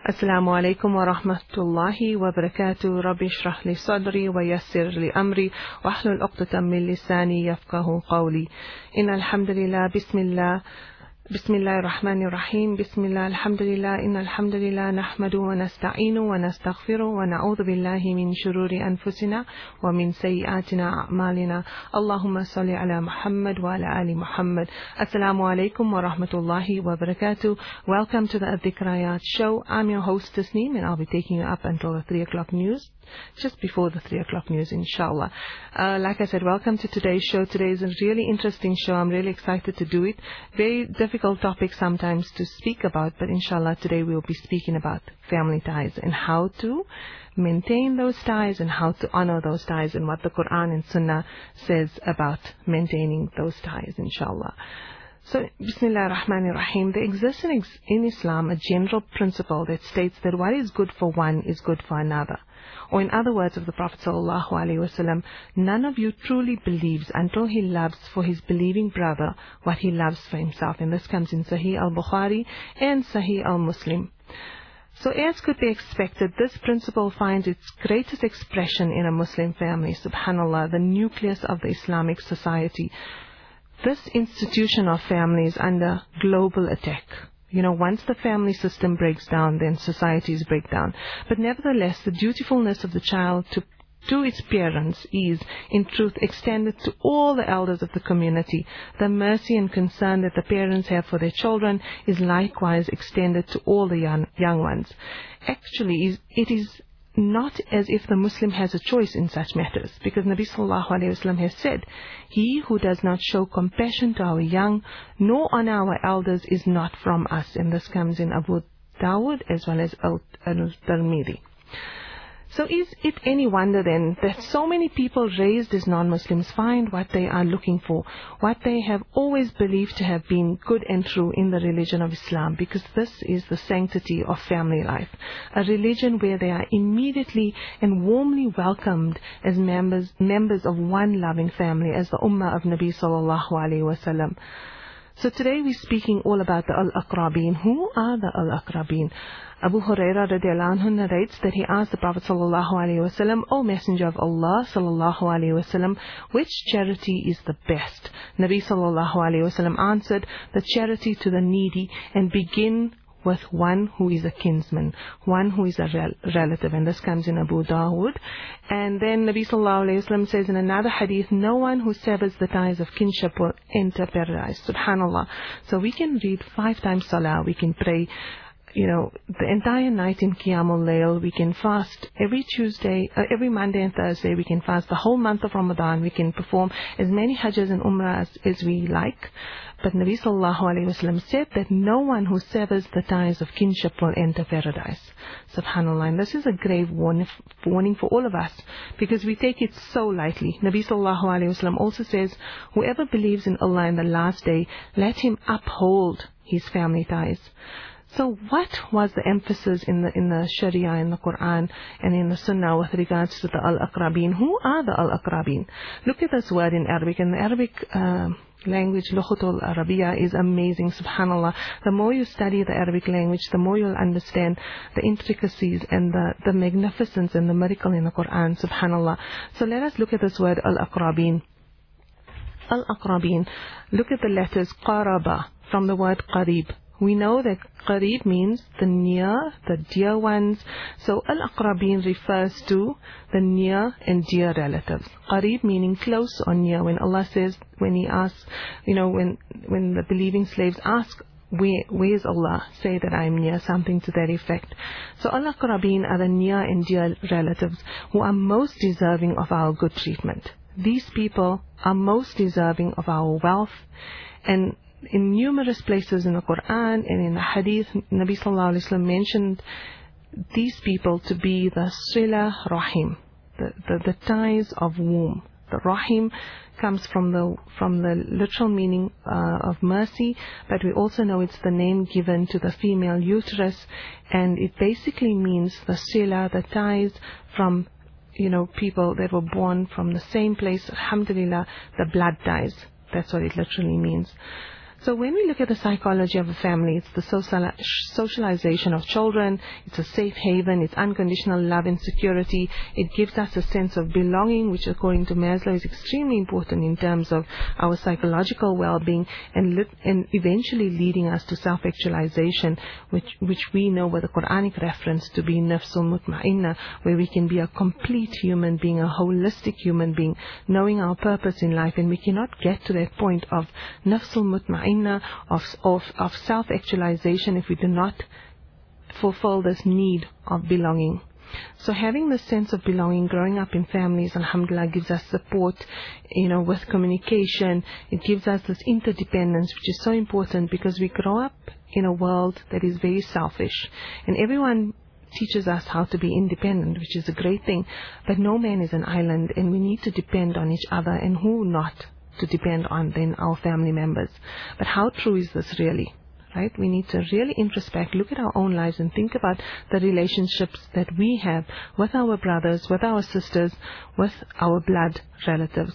Assalamu alaikum wa rahmatullahi wa barakatuh. Rabbi shrah li sadri wa yassir li amri wa ahlul uqdatan min lisani yafqahu qawli. Innal hamdalillah, Bismillahir Rahmanir Rahim. Bismillah, alhamdulillah, innal hamdalillah nahmadu wa nasta'inu wa nastaghfiru wa na'udhu billahi min shururi anfusina wa min sayyiatina a'malina. Allahumma salli ala Muhammad wa ala ali Muhammad. Assalamu alaikum wa rahmatullahi wa barakatuh. Welcome to the Adhikrayat show. I'm your host Tasneem, and I'll be taking you up until the 3 o'clock news. Just before the 3 o'clock news, inshallah. Like I said, welcome to today's show. Today is a really interesting show. I'm really excited to do it. Very difficult topic sometimes to speak about, but inshallah today we'll be speaking about family ties and how to maintain those ties and how to honor those ties and what the Quran and Sunnah says about maintaining those ties, inshallah. So, Bismillah ar-Rahman ar-Rahim. There exists in Islam a general principle that states that what is good for one is good for another. Or in other words of the Prophet ﷺ, none of you truly believes until he loves for his believing brother what he loves for himself. And this comes in Sahih al-Bukhari and Sahih al-Muslim. So as could be expected, this principle finds its greatest expression in a Muslim family. Subhanallah, the nucleus of the Islamic society. This institution of family is under global attack. Once the family system breaks down, then societies break down. But nevertheless, the dutifulness of the child to its parents is, in truth, extended to all the elders of the community. The mercy and concern that the parents have for their children is likewise extended to all the young ones. Actually, it is not as if the Muslim has a choice in such matters, because Nabi sallallahu alayhi wasallam has said, "He who does not show compassion to our young nor on our elders is not from us." And this comes in Abu Dawud as well as Al-Tirmidhi. So is it any wonder then that so many people raised as non-Muslims find what they are looking for, what they have always believed to have been good and true in the religion of Islam, because this is the sanctity of family life, a religion where they are immediately and warmly welcomed as members of one loving family, as the Ummah of Nabi sallallahu alaihi wasallam. So today we're speaking all about the Al-Aqrabin. Who are the Al-Aqrabin? Abu Hurairah radiallahu anhu narrates that he asked the Prophet sallallahu alaihi wasallam, "O Messenger of Allah sallallahu alaihi wasallam, which charity is the best?" Nabi sallallahu alaihi wasallam answered, "The charity to the needy, and begin with one who is a kinsman, one who is a relative." And this comes in Abu Dawud. And then Nabi sallallahu alaihi wasallam says in another hadith, "No one who severs the ties of kinship will enter paradise." Subhanallah. So we can read 5 times salah, we can pray the entire night in Qiyamul Layl, we can fast every Monday and Thursday, we can fast the whole month of Ramadan, we can perform as many hajjas and umrahs as we like. But Nabi sallallahu alayhi wasallam said that no one who severs the ties of kinship will enter paradise. Subhanallah. And this is a grave warning for all of us, because we take it so lightly. Nabi sallallahu alayhi wasallam also says, whoever believes in Allah in the last day, let him uphold his family ties. So what was the emphasis in the Sharia, in the Quran, and in the Sunnah with regards to the Al-Aqrabin? Who are the Al-Aqrabin? Look at this word in Arabic. In the Arabic language, Lughatul Arabiya is amazing, subhanallah. The more you study the Arabic language, the more you'll understand the intricacies and the magnificence and the miracle in the Quran, subhanallah. So let us look at this word Al-Aqrabin. Al-Aqrabin. Look at the letters Qaraba, from the word Qarib. We know that Qarib means the near, the dear ones. So Al-Aqrabin refers to the near and dear relatives. Qarib meaning close or near. When Allah says, when He asks, when the believing slaves ask, where is Allah? Say that I am near, something to that effect. So Al-Aqrabin are the near and dear relatives who are most deserving of our good treatment. These people are most deserving of our wealth. And in numerous places in the Quran and in the Hadith, Nabi sallallahu alaihi wasallam mentioned these people to be the Sila Rahim, the ties of womb. The Rahim comes from the literal meaning of mercy, but we also know it's the name given to the female uterus, and it basically means the Sila, the ties from people that were born from the same place. Alhamdulillah, the blood ties. That's what it literally means. So when we look at the psychology of a family, it's the socialization of children, it's a safe haven, it's unconditional love and security. It gives us a sense of belonging, which according to Maslow is extremely important in terms of our psychological well-being, and eventually leading us to self-actualization, which we know with a Quranic reference to be nafsul mutma'inna, where we can be a complete human being, a holistic human being, knowing our purpose in life. And we cannot get to that point of nafsul mutma'inna, of self-actualization, if we do not fulfill this need of belonging. So having this sense of belonging, growing up in families, alhamdulillah, gives us support, with communication. It gives us this interdependence, which is so important, because we grow up in a world that is very selfish, and everyone teaches us how to be independent, which is a great thing, but no man is an island, and we need to depend on each other, and who not to depend on than our family members. But how true is this really? Right? We need to really introspect, look at our own lives, and think about the relationships that we have with our brothers, with our sisters, with our blood relatives.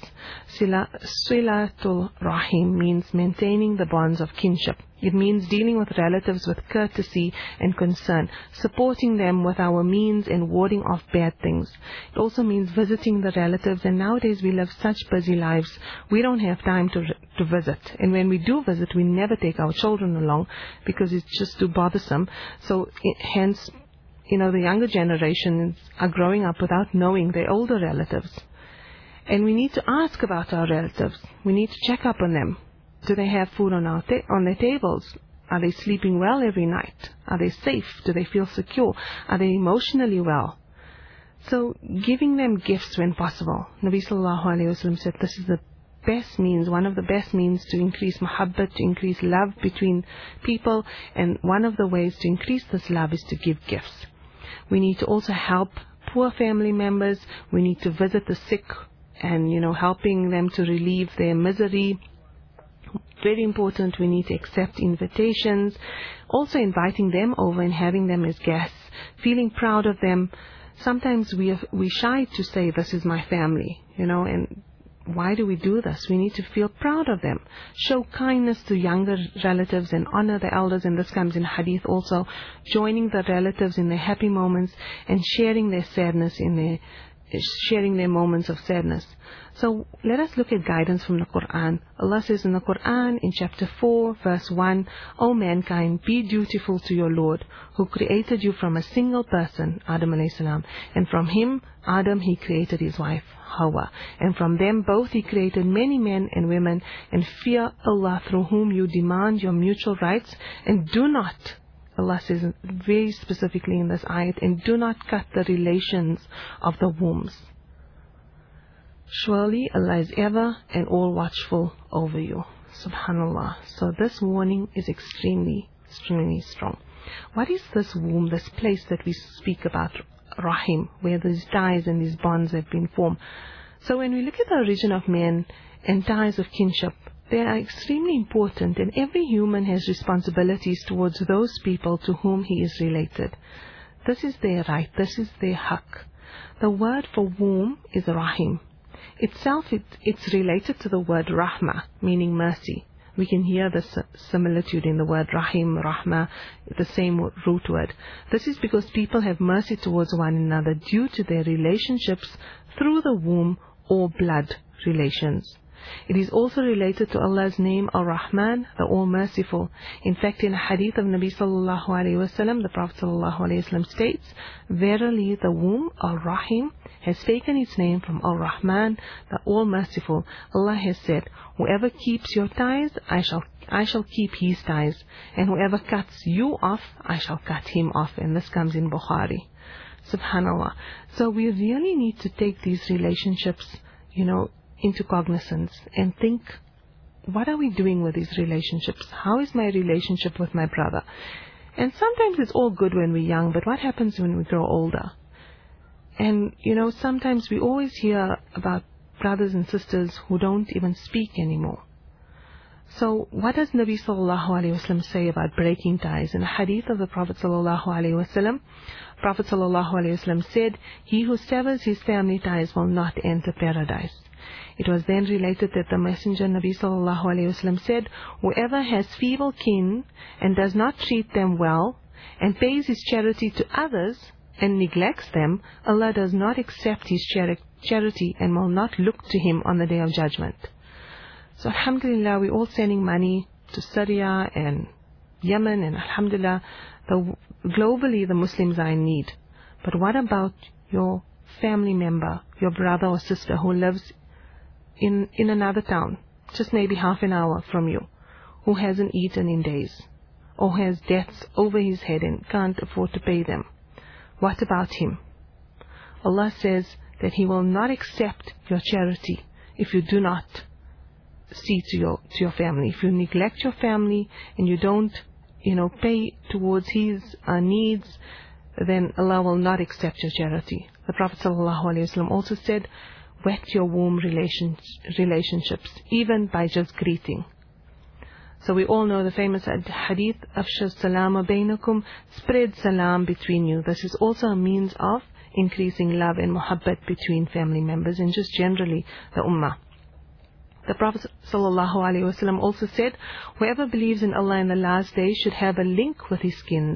Silatul Rahim means maintaining the bonds of kinship. It means dealing with relatives with courtesy and concern, supporting them with our means and warding off bad things. It also means visiting the relatives, and nowadays we live such busy lives, we don't have time to visit. And when we do visit, we never take our children along because it's just too bothersome. So hence, the younger generations are growing up without knowing their older relatives. And we need to ask about our relatives. We need to check up on them. Do they have food on their tables? Are they sleeping well every night? Are they safe? Do they feel secure? Are they emotionally well? So giving them gifts when possible. Nabi sallallahu alayhi wa sallam said this is the best means, one of the best means to increase muhabbat, to increase love between people. And one of the ways to increase this love is to give gifts. We need to also help poor family members. We need to visit the sick and, helping them to relieve their misery. Very important, we need to accept invitations, also inviting them over and having them as guests, feeling proud of them. Sometimes we shy to say this is my family, and why do we do this? We need to feel proud of them, show kindness to younger relatives and honor the elders, and this comes in hadith also, joining the relatives in their happy moments and sharing their moments of sadness. So let us look at guidance from the Quran. Allah says in the Quran in chapter 4 verse 1, O mankind, be dutiful to your Lord, who created you from a single person, Adam alayhi salam, and from him, Adam, he created his wife, Hawa, and from them both he created many men and women, and fear Allah, through whom you demand your mutual rights, and do not, Allah says very specifically in this ayat, and do not cut the relations of the wombs. Surely Allah is ever and all watchful over you. Subhanallah. So this warning is extremely, extremely strong. What is this womb, this place that we speak about, Rahim, where these ties and these bonds have been formed? So when we look at the origin of men and ties of kinship, they are extremely important, and every human has responsibilities towards those people to whom he is related. This is their right, this is their haqq. The word for womb is Rahim. Itself, it's related to the word Rahmah, meaning mercy. We can hear the similitude in the word Rahim, Rahmah, the same root word. This is because people have mercy towards one another due to their relationships through the womb or blood relations. It is also related to Allah's name Ar-Rahman, the All-Merciful. In fact, in a hadith of Nabi sallallahu alayhi wa sallam, the Prophet sallallahu alayhi wa sallam states, verily the womb, Ar-Rahim, has taken its name from Ar-Rahman, the All-Merciful. Allah has said, whoever keeps your ties, I shall keep his ties, and whoever cuts you off, I shall cut him off. And this comes in Bukhari. Subhanallah. So we really need to take these relationships, into cognizance and think, what are we doing with these relationships? How is my relationship with my brother? And sometimes it's all good when we're young, but what happens when we grow older? And, sometimes we always hear about brothers and sisters who don't even speak anymore. So what does Nabi sallallahu alayhi wa sallam say about breaking ties? In a hadith of the Prophet sallallahu alayhi wa sallam, Prophet ﷺ said, "He who severs his family ties will not enter paradise." It was then related that the Messenger Nabi ﷺ said, "Whoever has feeble kin and does not treat them well and pays his charity to others and neglects them, Allah does not accept his charity and will not look to him on the Day of Judgment." So alhamdulillah, we're all sending money to Syria and Yemen, and alhamdulillah, globally the Muslims are in need. But what about your family member, your brother or sister who lives in another town, just maybe half an hour from you, who hasn't eaten in days, or has debts over his head and can't afford to pay them? What about him? Allah says that He will not accept your charity if you do not see to your family. If you neglect your family and you don't, pay towards his needs, then Allah will not accept your charity. The Prophet ﷺ also said, "Wet your warm relationships, even by just greeting." So we all know the famous hadith, "Afshu salama bainakum," spread salam between you. This is also a means of increasing love and muhabbat between family members and just generally the ummah. The Prophet ﷺ also said, "Whoever believes in Allah in the last day should have a link with his skins."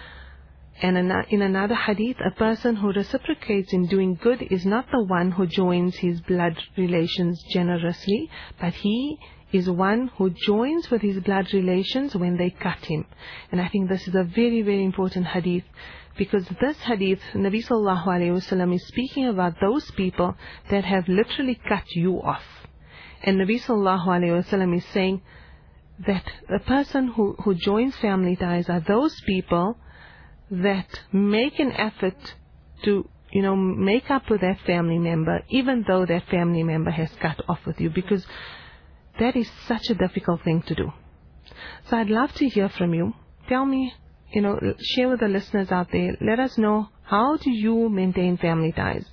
And in another hadith, "A person who reciprocates in doing good is not the one who joins his blood relations generously, but he is one who joins with his blood relations when they cut him." And I think this is a very, very important hadith, because this hadith, Nabi sallallahu alayhi wasallam is speaking about those people that have literally cut you off. And Nabi sallallahu alayhi wasallam is saying that the person who joins family ties are those people that make an effort to, make up with that family member, even though that family member has cut off with you, because that is such a difficult thing to do. So I'd love to hear from you. Tell me, share with the listeners out there. Let us know, how do you maintain family ties?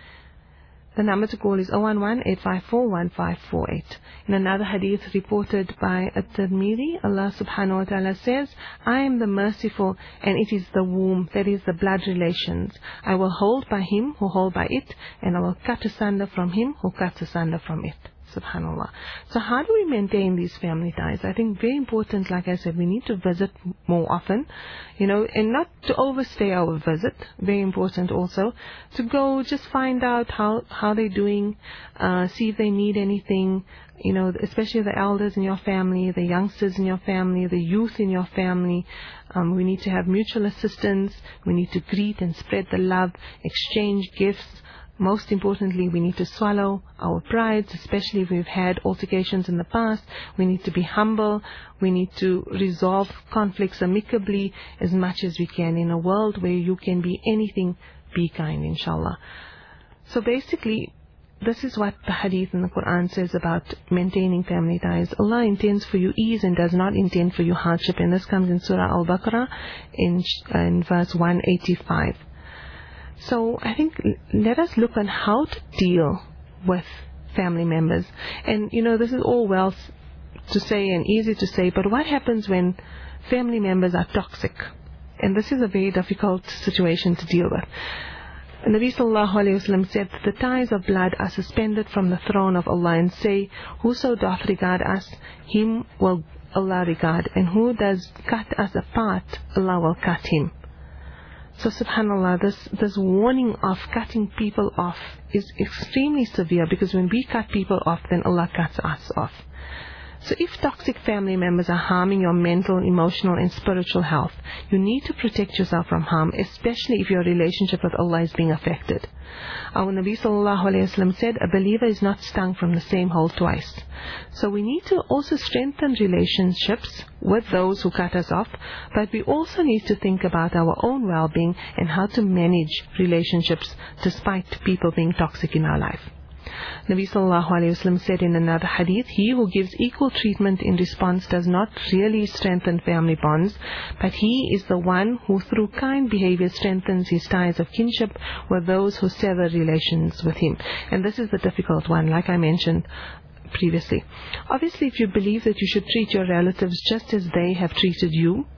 The number to call is 011-854-1548. In another hadith reported by At-Tirmidhi, Allah subhanahu wa ta'ala says, "I am the merciful, and it is the womb, that is the blood relations. I will hold by him who hold by it, and I will cut asunder from him who cuts asunder from it." Subhanallah. So how do we maintain these family ties? I think very important, like I said, we need to visit more often, and not to overstay our visit. Very important also to go just find out how they're doing, see if they need anything, especially the elders in your family, the youngsters in your family, the youth in your family. We need to have mutual assistance. We need to greet and spread the love, exchange gifts. Most importantly, we need to swallow our prides, especially if we've had altercations in the past. We need to be humble. We need to resolve conflicts amicably as much as we can. In a world where you can be anything, be kind, inshallah. So basically, this is what the hadith in the Quran says about maintaining family ties. Allah intends for you ease and does not intend for you hardship. And this comes in Surah Al-Baqarah in verse 185. So I think let us look on how to deal with family members. And this is all well to say and easy to say, but what happens when family members are toxic? And this is a very difficult situation to deal with. Nabi sallallahu alayhi wasallam said, "The ties of blood are suspended from the throne of Allah, and say, whoso doth regard us, him will Allah regard, and who does cut us apart, Allah will cut him." So subhanallah, this warning of cutting people off is extremely severe, because when we cut people off, then Allah cuts us off. So if toxic family members are harming your mental, emotional and spiritual health, you need to protect yourself from harm, especially if your relationship with Allah is being affected. Our Nabi sallallahu alayhi wasallam said, "A believer is not stung from the same hole twice." So we need to also strengthen relationships with those who cut us off, but we also need to think about our own well-being and how to manage relationships despite people being toxic in our life. Nabi sallallahu alayhi wasallam said in another hadith, "He who gives equal treatment in response does not really strengthen family bonds, but he is the one who through kind behavior strengthens his ties of kinship with those who sever relations with him." And this is the difficult one, like I mentioned previously. Obviously, if you believe that you should treat your relatives just as they have treated you,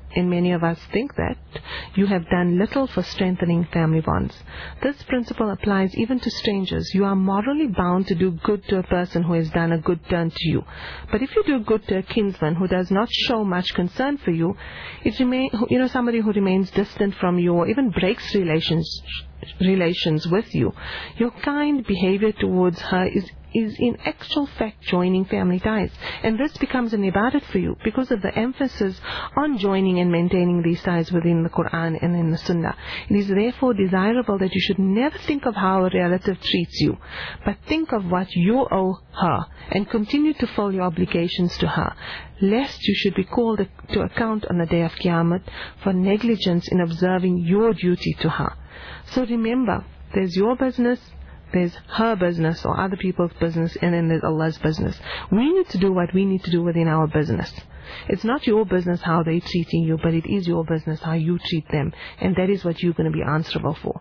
and many of us think that, you have done little for strengthening family bonds. This principle applies even to strangers. You are morally bound to do good to a person who has done a good turn to you. But if you do good to a kinsman who does not show much concern for you, somebody who remains distant from you or even breaks relations with you, your kind behavior towards her is in actual fact joining family ties. And this becomes an ibadat for you because of the emphasis on joining and maintaining these ties within the Quran and in the Sunnah. It is therefore desirable that you should never think of how a relative treats you, but think of what you owe her and continue to fulfill your obligations to her, lest you should be called to account on the day of Qiyamah for negligence in observing your duty to her. So remember, there's your business, there's her business or other people's business, and then there's Allah's business. We need to do what we need to do within our business. It's not your business how they're treating you, but it is your business how you treat them, and that is what you're going to be answerable for.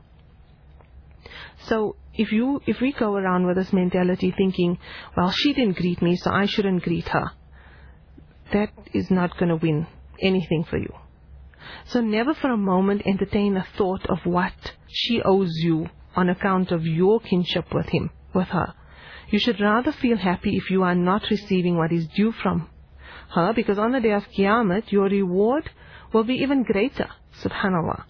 So if we go around with this mentality thinking, well, she didn't greet me, so I shouldn't greet her, that is not going to win anything for you. So never for a moment entertain a thought of what she owes you on account of your kinship with her. You should rather feel happy if you are not receiving what is due from her, because on the day of Qiyamah, your reward will be even greater. Subhanallah.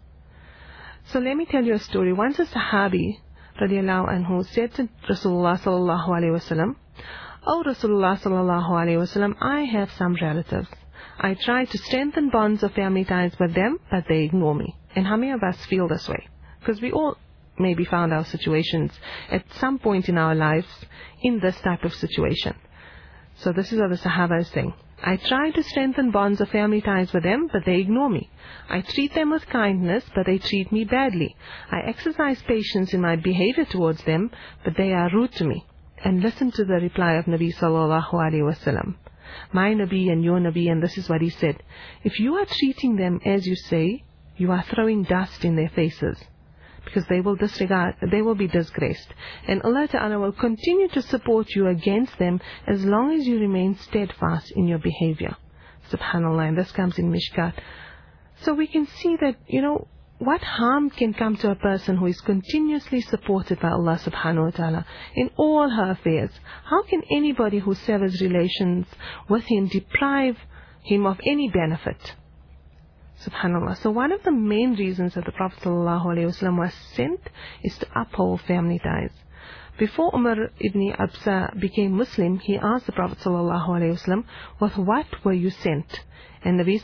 So let me tell you a story. Once a Sahabi, radiallahu anhu, said to Rasulullah sallallahu alayhi wasallam, "Oh Rasulullah sallallahu alayhi wasallam, I have some relatives. I try to strengthen bonds of family ties with them, but they ignore me." And how many of us feel this way? Because we all maybe found our situations at some point in our lives in this type of situation. So this is what the Sahaba is saying. I try to strengthen bonds of family ties with them, but they ignore me. I treat them with kindness, but they treat me badly. I exercise patience in my behavior towards them, but they are rude to me. And listen to the reply of Nabi sallallahu alaihi wasallam. My Nabi and your Nabi, and this is what he said. If you are treating them as you say, you are throwing dust in their faces, because they will be disgraced. And Allah Ta'ala will continue to support you against them as long as you remain steadfast in your behavior. Subhanallah, and this comes in Mishkat. So we can see that, what harm can come to a person who is continuously supported by Allah Subhanahu wa Ta'ala in all her affairs? How can anybody who severs relations with him deprive him of any benefit? Subhanallah. So one of the main reasons that the Prophet ﷺ was sent is to uphold family ties. Before Umar ibn Absa became Muslim, he asked the Prophet ﷺ, with what were you sent? And Nabi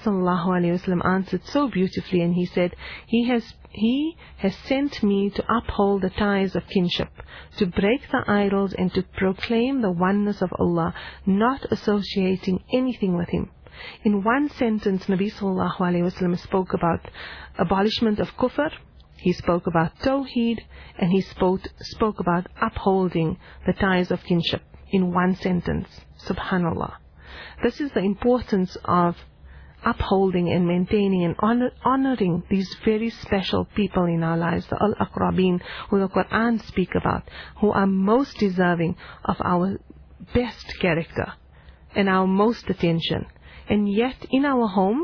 ﷺ answered so beautifully, and he said, He has sent me to uphold the ties of kinship, to break the idols and to proclaim the oneness of Allah, not associating anything with Him. In one sentence, Nabi sallallahu alayhi wasallam spoke about abolishment of kufr, he spoke about tawheed, and he spoke about upholding the ties of kinship in one sentence. Subhanallah. This is the importance of upholding and maintaining and honoring these very special people in our lives, the Al-Aqrabin, who the Quran speak about, who are most deserving of our best character and our most attention. And yet in our homes,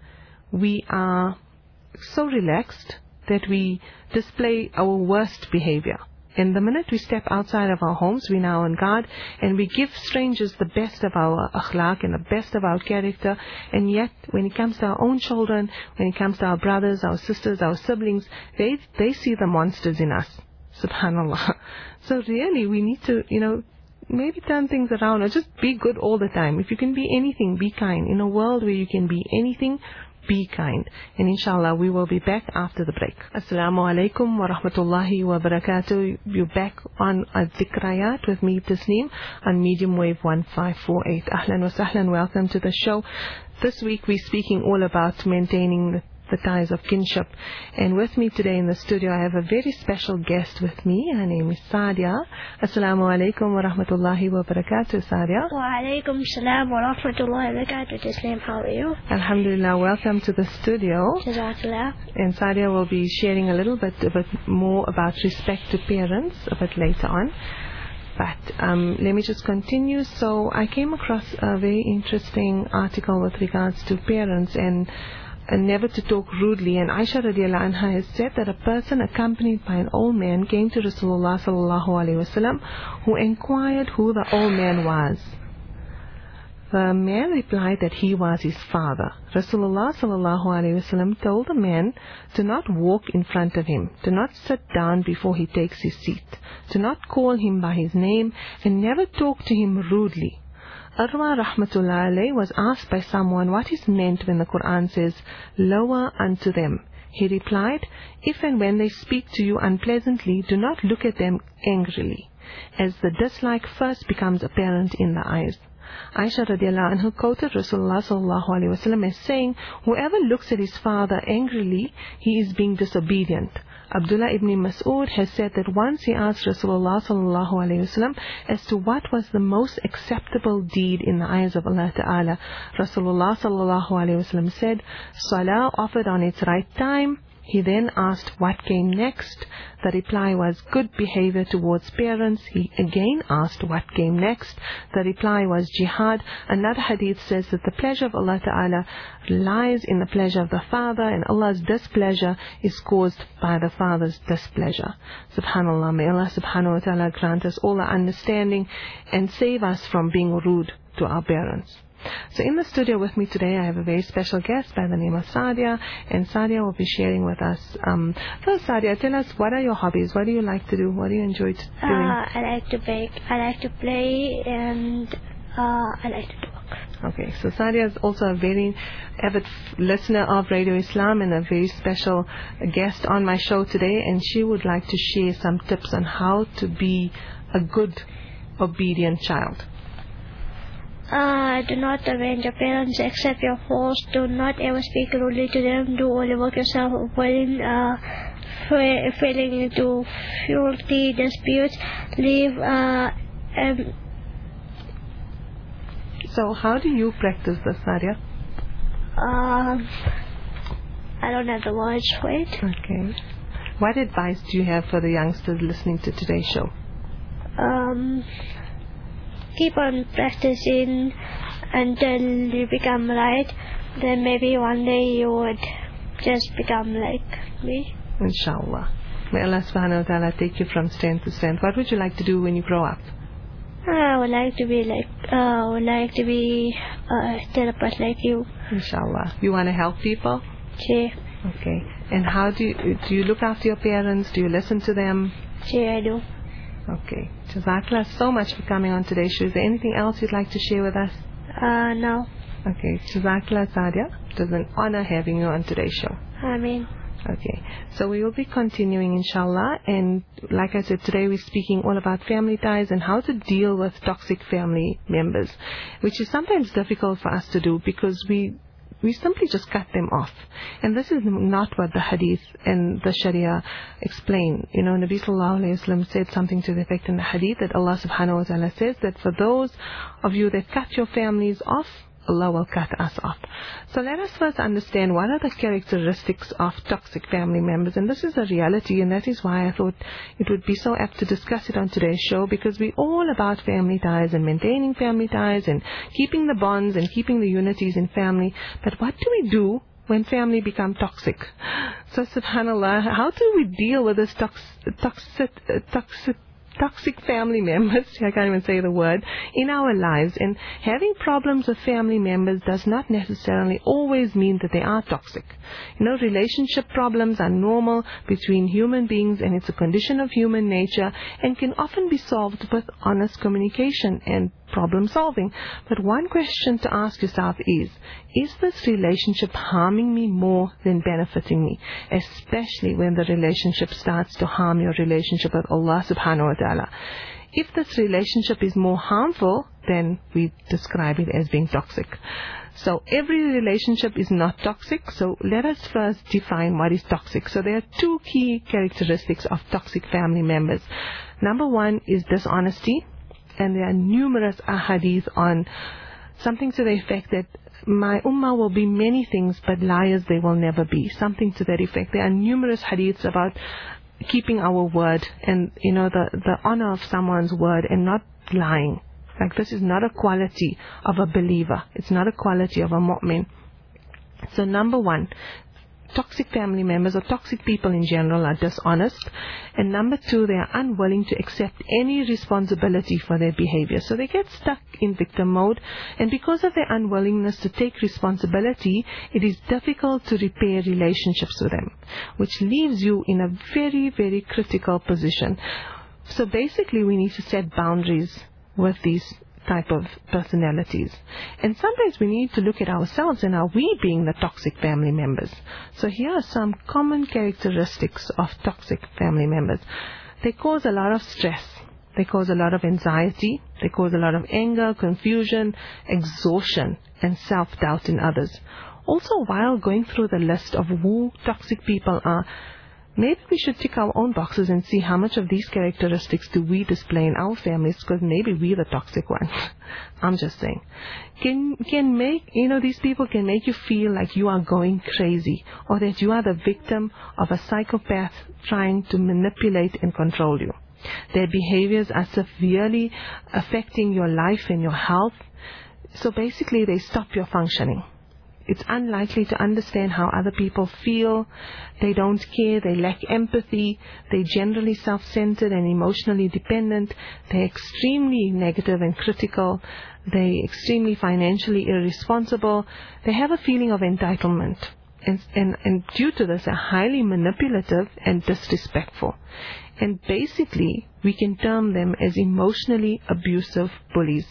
we are so relaxed that we display our worst behavior. And the minute we step outside of our homes, we're now on guard, and we give strangers the best of our akhlaq and the best of our character. And yet, when it comes to our own children, when it comes to our brothers, our sisters, our siblings, they see the monsters in us. Subhanallah. So really, we need to, maybe turn things around, or just be good all the time. If you can be anything, be kind. In a world where you can be anything, be kind. And inshallah, we will be back after the break. Assalamu alaikum wa rahmatullahi wa barakatuh. You're back on Dhikrayat with me, Tasneem, on medium wave 1548. Ahlan wa sahlan, welcome to the show. This week we're speaking all about maintaining the ties of kinship. And with me today in the studio, I have a very special guest with me. Her name is Sadia. Assalamu alaikum wa rahmatullahi wa barakatuh, Sadia. Wa alaikum salam wa rahmatullahi wa barakatuh, Tasneem. How are you? Alhamdulillah, welcome to the studio. Jazakallah. And Sadia will be sharing a little bit more about respect to parents a bit later on. But let me just continue. So I came across a very interesting article with regards to parents, and never to talk rudely. And Aisha radiallahu anha has said that a person accompanied by an old man came to Rasulullah sallallahu alaihi wasallam, who inquired who the old man was. The man replied that he was his father. Rasulullah sallallahu alaihi wasallam told the man to not walk in front of him, to not sit down before he takes his seat, to not call him by his name, and never talk to him rudely. Urwa rahmatullah alayh was asked by someone what is meant when the Quran says, "Lower unto them." He replied, "If and when they speak to you unpleasantly, do not look at them angrily, as the dislike first becomes apparent in the eyes." Aisha radiallahu anha quoted Rasulullah sallallahu alaihi wasallam as saying, "Whoever looks at his father angrily, he is being disobedient." Abdullah ibn Mas'ud has said that once he asked Rasulullah sallallahu alaihi wasallam as to what was the most acceptable deed in the eyes of Allah Ta'ala. Rasulullah sallallahu alaihi wasallam said, "Salah offered on its right time." He then asked what came next. The reply was good behavior towards parents. He again asked what came next. The reply was jihad. Another hadith says that the pleasure of Allah Ta'ala lies in the pleasure of the father, and Allah's displeasure is caused by the father's displeasure. Subhanallah, may Allah subhanahu wa ta'ala grant us all the understanding and save us from being rude to our parents. So in the studio with me today, I have a very special guest by the name of Sadia, and Sadia will be sharing with us. First, Sadia, tell us, what are your hobbies? What do you like to do? What do you enjoy doing? I like to bake, I like to play, and I like to talk. Okay, so Sadia is also a very avid listener of Radio Islam and a very special guest on my show today, and she would like to share some tips on how to be a good, obedient child. Do not avenge your parents, accept your faults, do not ever speak rudely to them, do only work yourself, avoiding falling into filthy disputes, leave So how do you practice this, Sadia? I don't have the words for it. Okay. What advice do you have for the youngsters listening to today's show? Keep on practicing until you become right. Then maybe one day you would just become like me. Inshallah. May Allah subhanahu wa ta'ala take you from strength to strength. What would you like to do when you grow up? I would like to be a therapist like you. Inshallah. You want to help people? Yeah. Okay. And how do you look after your parents? Do you listen to them? Yeah, I do. Okay. Jazakallah so much for coming on today's show. Is there anything else you'd like to share with us? No. Okay. Jazakallah, Sadia. It was an honor having you on today's show. Ameen. Okay. So we will be continuing, inshallah. And like I said, today we're speaking all about family ties and how to deal with toxic family members, which is sometimes difficult for us to do because we simply just cut them off. And this is not what the hadith and the sharia explain. You know, Nabi sallallahu alayhi wa sallam said something to the effect in the hadith that Allah subhanahu wa ta'ala says that for those of you that cut your families off, Allah will cut us off. So let us first understand what are the characteristics of toxic family members. And this is a reality, and that is why I thought it would be so apt to discuss it on today's show, because we're all about family ties and maintaining family ties and keeping the bonds and keeping the unities in family. But what do we do when family become toxic? So subhanallah, how do we deal with this toxic family members, I can't even say the word, in our lives? And having problems with family members does not necessarily always mean that they are toxic. You know, relationship problems are normal between human beings, and it's a condition of human nature and can often be solved with honest communication and problem solving. But one question to ask yourself is this relationship harming me more than benefiting me? Especially when the relationship starts to harm your relationship with Allah subhanahu wa ta'ala. If this relationship is more harmful, then we describe it as being toxic. So every relationship is not toxic. So let us first define what is toxic. So there are two key characteristics of toxic family members. Number one is dishonesty. And there are numerous ahadith on something to the effect that my ummah will be many things, but liars they will never be. Something to that effect. There are numerous hadiths about keeping our word and, you know, the honor of someone's word and not lying. Like, this is not a quality of a believer. It's not a quality of a mu'min. So number one, toxic family members or toxic people in general are dishonest. And number two, they are unwilling to accept any responsibility for their behavior. So they get stuck in victim mode. And because of their unwillingness to take responsibility, it is difficult to repair relationships with them, which leaves you in a very, very critical position. So basically, we need to set boundaries with these type of personalities. And sometimes we need to look at ourselves, and are we being the toxic family members? So here are some common characteristics of toxic family members. They cause a lot of stress. They cause a lot of anxiety. They cause a lot of anger, confusion, exhaustion, and self-doubt in others. Also, while going through the list of who toxic people are, maybe we should tick our own boxes and see how much of these characteristics do we display in our families, because maybe we're the toxic ones. I'm just saying. These people can make you feel like you are going crazy, or that you are the victim of a psychopath trying to manipulate and control you. Their behaviors are severely affecting your life and your health. So basically, they stop your functioning. It's unlikely to understand how other people feel. They don't care. They lack empathy. They're generally self-centered and emotionally dependent. They're extremely negative and critical. They're extremely financially irresponsible. They have a feeling of entitlement. And due to this, are highly manipulative and disrespectful. And basically, we can term them as emotionally abusive bullies.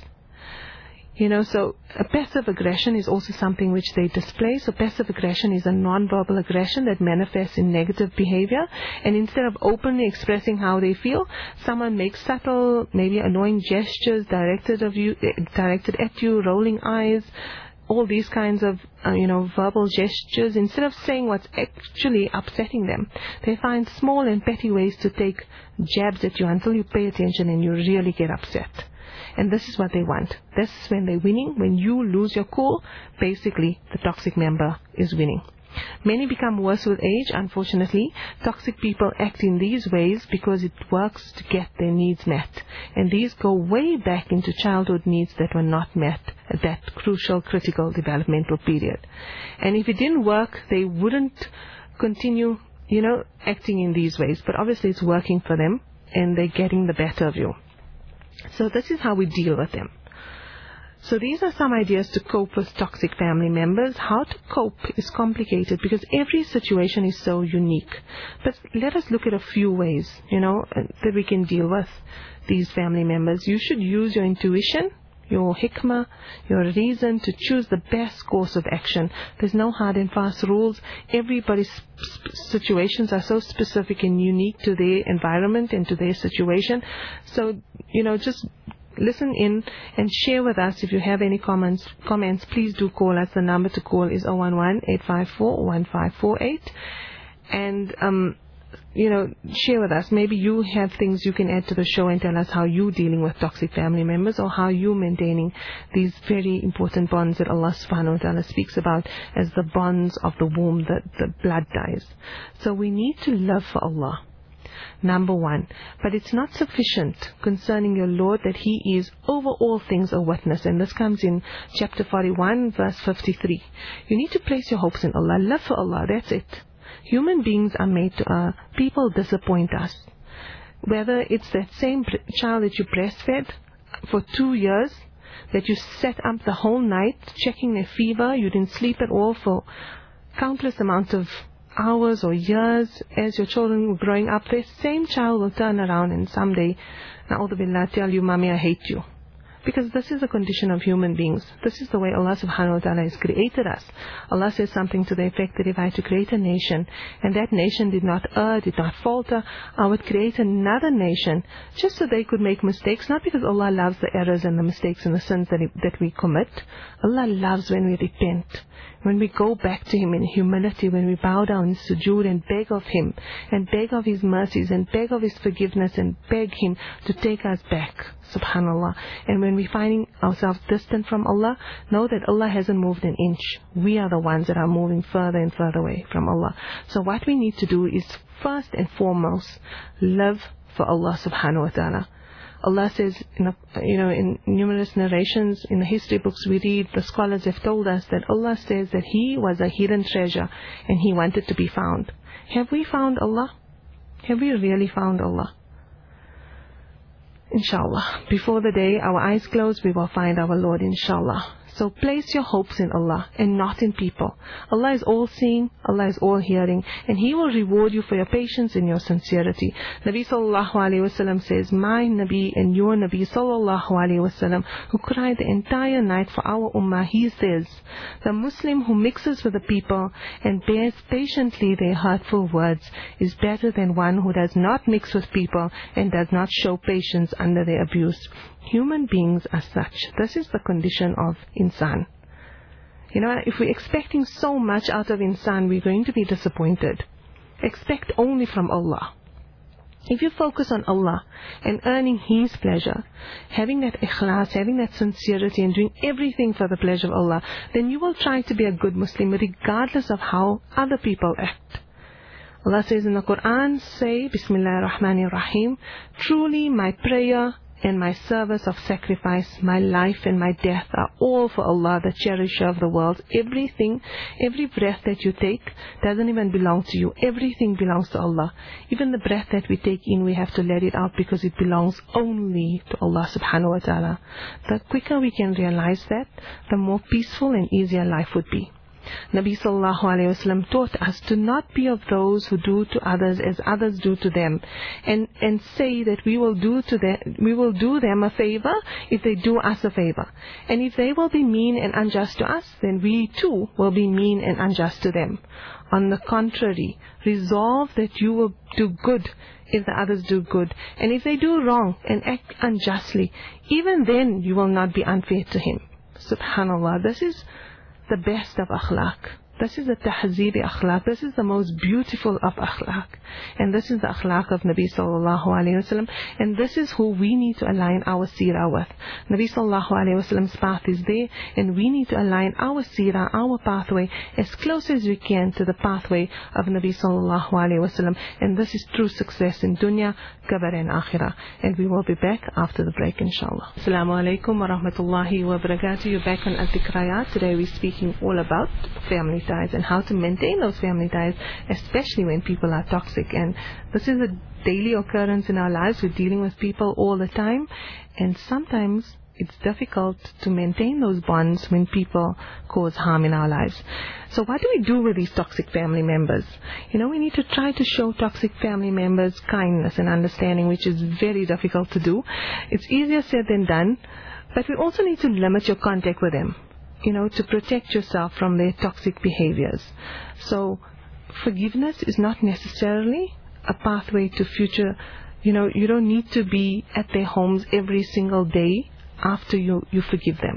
So a passive aggression is also something which they display. So passive aggression is a non-verbal aggression that manifests in negative behavior. And instead of openly expressing how they feel, someone makes subtle, maybe annoying gestures directed at you, rolling eyes, all these kinds of, verbal gestures. Instead of saying what's actually upsetting them, they find small and petty ways to take jabs at you until you pay attention and you really get upset. And this is what they want. This is when they're winning. When you lose your cool, basically the toxic member is winning. Many become worse with age, unfortunately. Toxic people act in these ways because it works to get their needs met. And these go way back into childhood needs that were not met at that crucial, critical developmental period. And if it didn't work, they wouldn't continue, acting in these ways. But obviously it's working for them, and they're getting the better of you. So this is how we deal with them. So these are some ideas to cope with toxic family members. How to cope is complicated because every situation is so unique. But let us look at a few ways, that we can deal with these family members. You should use your intuition, your hikmah, your reason to choose the best course of action. There's no hard and fast rules. Everybody's situations are so specific and unique to their environment and to their situation. So, just listen in and share with us. If you have any comments, please do call us. The number to call is 011-854-1548. And, share with us. Maybe you have things you can add to the show and tell us how you're dealing with toxic family members, or how you're maintaining these very important bonds that Allah subhanahu wa ta'ala speaks about as the bonds of the womb, the blood ties. So we need to love for Allah, number one. But it's not sufficient concerning your Lord that He is over all things a witness. And this comes in chapter 41, verse 53. You need to place your hopes in Allah. Love for Allah, that's it. Human beings are made to err. People disappoint us. Whether it's that same child that you breastfed for 2 years, that you sat up the whole night checking their fever, you didn't sleep at all for countless amounts of hours or years as your children were growing up, the same child will turn around and someday, na'udhu billah, tell you, Mommy, I hate you. Because this is a condition of human beings. This is the way Allah subhanahu wa ta'ala has created us. Allah says something to the effect that if I had to create a nation, and that nation did not err, did not falter, I would create another nation just so they could make mistakes, not because Allah loves the errors and the mistakes and the sins that we commit. Allah loves when we repent, when we go back to Him in humility, when we bow down in sujood and beg of Him, and beg of His mercies, and beg of His forgiveness, and beg Him to take us back, subhanallah. And when we're finding ourselves distant from Allah, know that Allah hasn't moved an inch. We are the ones that are moving further and further away from Allah. So what we need to do is first and foremost live for Allah subhanahu wa ta'ala. Allah says, in numerous narrations in the history books we read, the scholars have told us that Allah says that He was a hidden treasure and He wanted to be found. Have we found Allah? Have we really found Allah? Inshallah. Before the day our eyes close, we will find our Lord, inshallah. So place your hopes in Allah and not in people. Allah is all seeing, Allah is all hearing, and He will reward you for your patience and your sincerity. Nabi sallallahu alayhi wasallam says, my Nabi and your Nabi sallallahu alayhi wasallam, who cried the entire night for our ummah, he says, the Muslim who mixes with the people and bears patiently their hurtful words is better than one who does not mix with people and does not show patience under their abuse. Human beings are such. This is the condition of insan. If we're expecting so much out of insan, we're going to be disappointed. Expect only from Allah. If you focus on Allah and earning His pleasure, having that ikhlas, having that sincerity and doing everything for the pleasure of Allah, then you will try to be a good Muslim regardless of how other people act. Allah says in the Quran, say, Bismillahir Rahmanir Rahim, truly my prayer and my service of sacrifice, my life and my death are all for Allah, the cherisher of the world. Everything, every breath that you take doesn't even belong to you. Everything belongs to Allah. Even the breath that we take in, we have to let it out because it belongs only to Allah subhanahu wa ta'ala. The quicker we can realize that, the more peaceful and easier life would be. Nabi sallallahu alayhi wasallam taught us to not be of those who do to others as others do to them, and say that we will do them a favor if they do us a favor, and if they will be mean and unjust to us, then we too will be mean and unjust to them. On the contrary, resolve that you will do good if the others do good, and if they do wrong and act unjustly, even then you will not be unfair to him. Subhanallah, this is the best of akhlaq. This is the tahzeeb akhlaq. This is the most beautiful of akhlaq. And this is the akhlaq of Nabi sallallahu alayhi wasallam. And this is who we need to align our seerah with. Nabi sallallahu alayhi wasallam's path is there, and we need to align our seerah, our pathway, as close as we can to the pathway of Nabi sallallahu alayhi wasallam. And this is true success in dunya, kabar and akhirah. And we will be back after the break, inshallah. Assalamu alaikum wa rahmatullahi wa barakatuh. You're back on Al-Dhikrayat. Today we're speaking all about family ties and how to maintain those family ties, especially when people are toxic. And this is a daily occurrence in our lives. We're dealing with people all the time, and sometimes it's difficult to maintain those bonds when people cause harm in our lives. So what do we do with these toxic family members? We need to try to show toxic family members kindness and understanding, which is very difficult to do. It's easier said than done, but we also need to limit your contact with them, to protect yourself from their toxic behaviors. So forgiveness is not necessarily a pathway to future. You don't need to be at their homes every single day after you forgive them.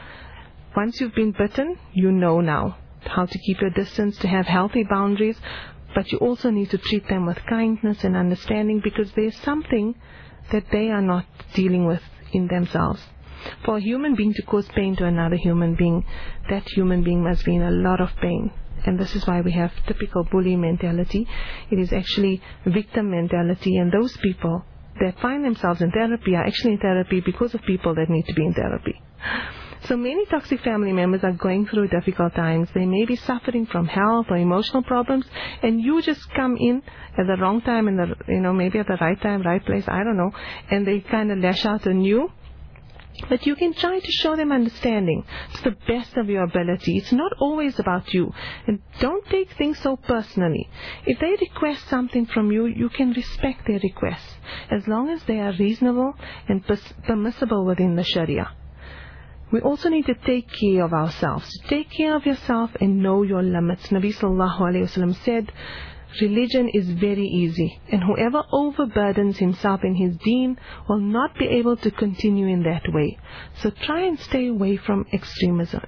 Once you've been bitten, you know now how to keep your distance, to have healthy boundaries, but you also need to treat them with kindness and understanding, because there's something that they are not dealing with in themselves. For a human being to cause pain to another human being, that human being must be in a lot of pain. And this is why we have typical bully mentality. It is actually victim mentality, and those people that find themselves in therapy are actually in therapy because of people that need to be in therapy. So many toxic family members are going through difficult times. They may be suffering from health or emotional problems, and you just come in at the wrong time, and maybe at the right time, right place, I don't know, and they kind of lash out on you. But you can try to show them understanding to the best of your ability. It's not always about you. And don't take things so personally. If they request something from you, you can respect their requests, as long as they are reasonable and permissible within the Sharia. We also need to take care of ourselves. Take care of yourself and know your limits. Nabi sallallahu alayhi wasallam said, religion is very easy, and whoever overburdens himself in his deen will not be able to continue in that way. So try and stay away from extremism.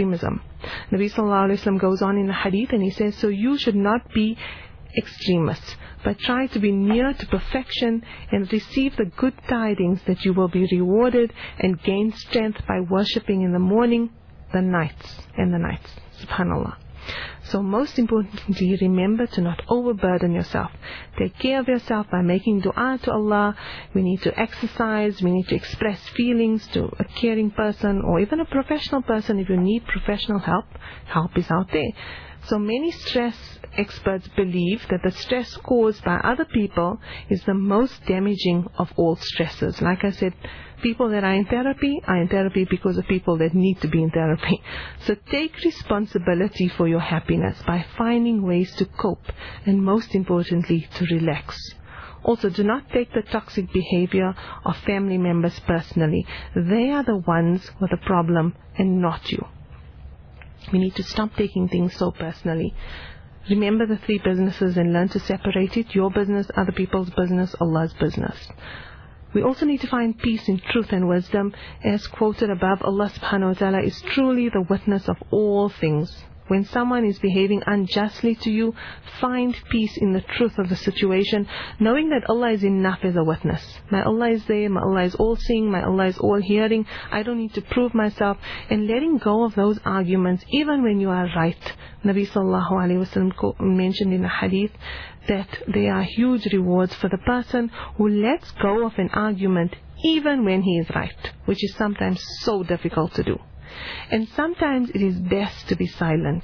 Nabi sallallahu alayhi wasallam goes on in the hadith, and he says, so you should not be extremists, but try to be near to perfection and receive the good tidings that you will be rewarded and gain strength by worshipping in the morning, the nights. Subhanallah. So most importantly, remember to not overburden yourself. Take care of yourself by making dua to Allah. We need to exercise. We need to express feelings to a caring person or even a professional person. If you need professional help, help is out there. So many stress experts believe that the stress caused by other people is the most damaging of all stresses. Like I said, people that are in therapy because of people that need to be in therapy. So take responsibility for your happiness by finding ways to cope and most importantly to relax. Also, do not take the toxic behavior of family members personally. They are the ones with the problem and not you. We need to stop taking things so personally. Remember the three businesses and learn to separate it. Your business, other people's business, Allah's business. We also need to find peace in truth and wisdom. As quoted above, Allah subhanahu wa ta'ala is truly the witness of all things. When someone is behaving unjustly to you, find peace in the truth of the situation, knowing that Allah is enough as a witness. My Allah is there, my Allah is all-seeing, my Allah is all-hearing. I don't need to prove myself. And letting go of those arguments, even when you are right. Nabi sallallahu alayhi wa sallam mentioned in a hadith that there are huge rewards for the person who lets go of an argument even when he is right, which is sometimes so difficult to do. And sometimes it is best to be silent.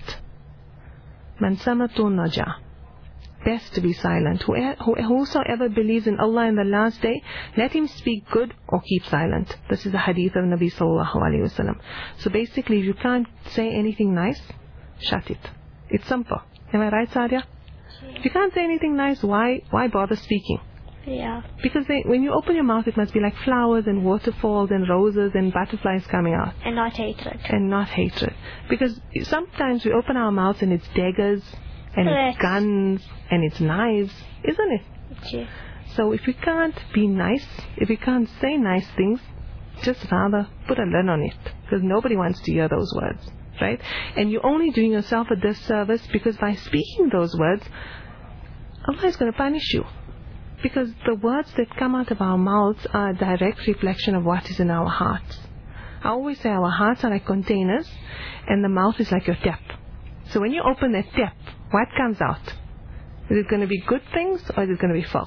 Man samatu naja. Best to be silent. Whosoever believes in Allah in the last day, let him speak good or keep silent. This is the hadith of Nabi sallallahu alayhi wa sallam. So basically, if you can't say anything nice, shut it. It's simple. Am I right, Sadia? If you can't say anything nice, why bother speaking? Yeah. Because when you open your mouth, it must be like flowers and waterfalls and roses and butterflies coming out. And not hatred. And not hatred. Because sometimes we open our mouths and it's daggers and it's guns and it's knives, isn't it? Yeah. So if we can't be nice, if we can't say nice things, just rather put a lid on it. Because nobody wants to hear those words, right? And you're only doing yourself a disservice because by speaking those words, Allah is going to punish you. Because the words that come out of our mouths are a direct reflection of what is in our hearts. I always say our hearts are like containers and the mouth is like your tap. So when you open that tap, what comes out? Is it going to be good things or is it going to be filth?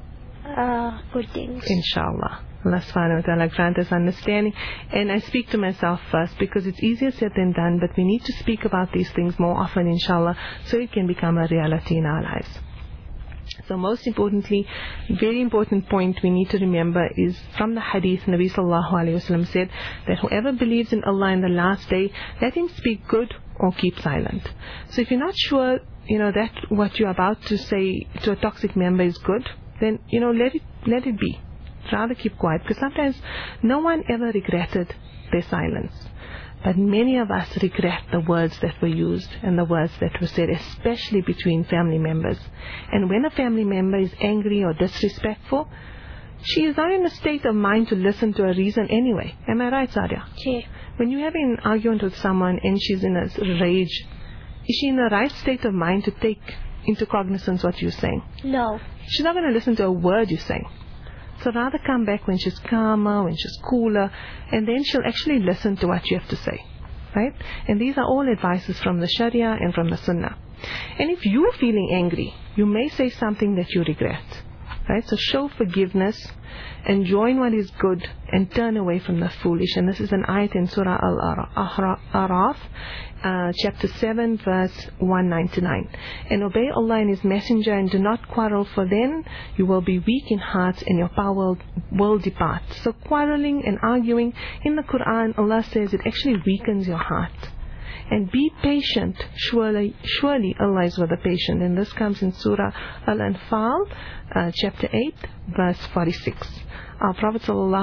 Good things. Inshallah. Allah subhanahu wa ta'ala grant us understanding. And I speak to myself first because it's easier said than done, but we need to speak about these things more often, inshallah, so it can become a reality in our lives. So most importantly, very important point we need to remember is from the hadith, Nabi sallallahu alayhi wa sallam said that whoever believes in Allah in the last day, let him speak good or keep silent. So if you're not sure, that what you're about to say to a toxic member is good, then, let it be. Rather keep quiet, because sometimes no one ever regretted their silence. But many of us regret the words that were used and the words that were said, especially between family members. And when a family member is angry or disrespectful, she is not in a state of mind to listen to a reason anyway. Am I right, Sadia? Yeah. When you're having an argument with someone and she's in a rage, is she in the right state of mind to take into cognizance what you're saying? No. She's not going to listen to a word you're saying. So rather come back when she's calmer, when she's cooler, and then she'll actually listen to what you have to say, right? And these are all advices from the Sharia and from the Sunnah. And if you're feeling angry, you may say something that you regret, right? So show forgiveness, enjoy what is good, and turn away from the foolish. And this is an ayat in Surah Al-Araf, chapter 7, verse 199. And obey Allah and His Messenger, and do not quarrel, for then you will be weak in heart and your power will depart. So quarreling and arguing, in the Quran, Allah says it actually weakens your heart. And be patient, surely Allah is with the patient. And this comes in Surah Al-Anfal, chapter 8, verse 46. Our Prophet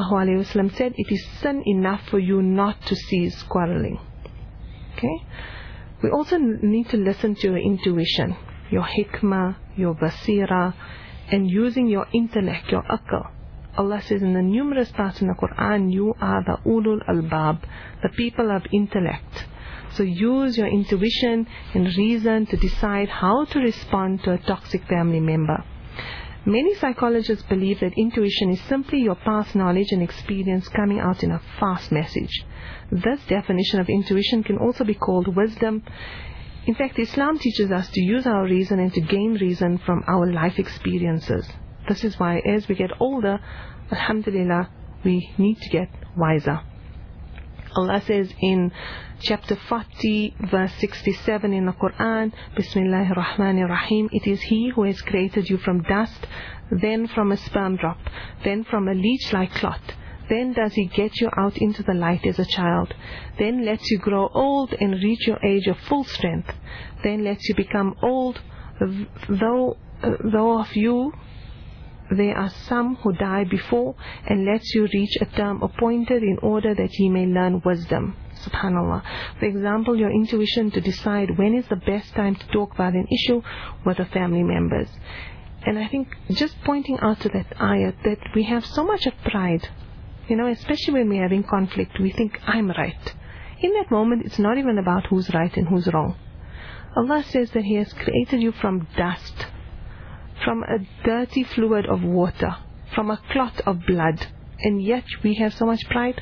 ﷺ said, it is sin enough for you not to cease quarreling. Okay? We also need to listen to your intuition, your hikmah, your basira, and using your intellect, your aql. Allah says in the numerous parts in the Quran, you are the ulul albab, the people of intellect. So use your intuition and reason to decide how to respond to a toxic family member. Many psychologists believe that intuition is simply your past knowledge and experience coming out in a fast message. This definition of intuition can also be called wisdom. In fact, Islam teaches us to use our reason and to gain reason from our life experiences. This is why as we get older, alhamdulillah, we need to get wiser. Allah says in chapter 40 verse 67 in the Quran, Bismillahir Rahmanir Rahim, it is He who has created you from dust, then from a sperm drop, then from a leech-like clot. Then does He get you out into the light as a child. Then lets you grow old and reach your age of full strength. Then lets you become old, though of you there are some who die before, and lets you reach a term appointed in order that ye may learn wisdom. Subhanallah. For example, your intuition to decide when is the best time to talk about an issue with the family members. And I think just pointing out to that ayat that we have so much of pride, especially when we're having conflict, we think, I'm right. In that moment, it's not even about who's right and who's wrong. Allah says that He has created you from dust, from a dirty fluid of water, from a clot of blood, and yet we have so much pride.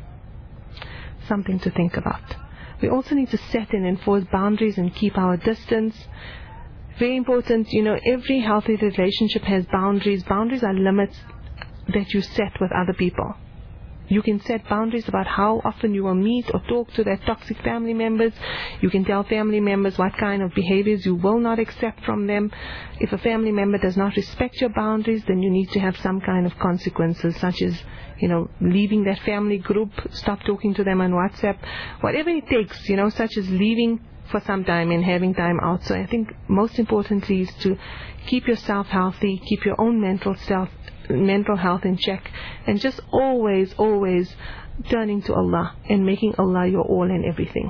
Something to think about. We also need to set and enforce boundaries and keep our distance. Very important, every healthy relationship has boundaries. Boundaries are limits that you set with other people. You can set boundaries about how often you will meet or talk to their toxic family members. You can tell family members what kind of behaviors you will not accept from them. If a family member does not respect your boundaries, then you need to have some kind of consequences, such as, leaving that family group, stop talking to them on WhatsApp, whatever it takes, such as leaving for some time and having time out. So I think most importantly is to keep yourself healthy, keep your own mental health in check, and just always turning to Allah and making Allah your all and everything.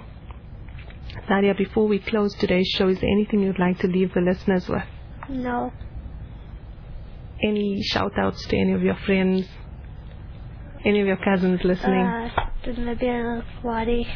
Nadia, before we close today's show, is there anything you'd like to leave the listeners with? No. Any shout outs to any of your friends, any of your cousins listening? To Nabil Wadi,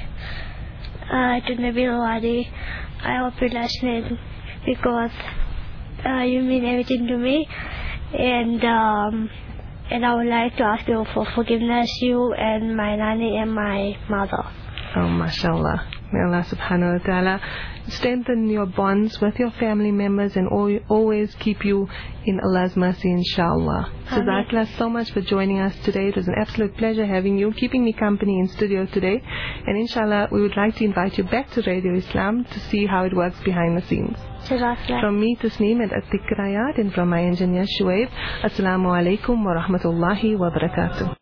I hope you're listening, because you mean everything to me. And I would like to ask you for forgiveness, you and my nanny and my mother. Oh, mashallah. May Allah subhanahu wa ta'ala strengthen your bonds with your family members and always keep you in Allah's mercy, inshallah. Jazakallah so much for joining us today. It was an absolute pleasure having you, keeping me company in studio today. And inshallah, we would like to invite you back to Radio Islam to see how it works behind the scenes. From me, Tasneem, at Atikrayat, and from my engineer, Shuaib, Assalamu alaikum wa rahmatullahi wa barakatuh.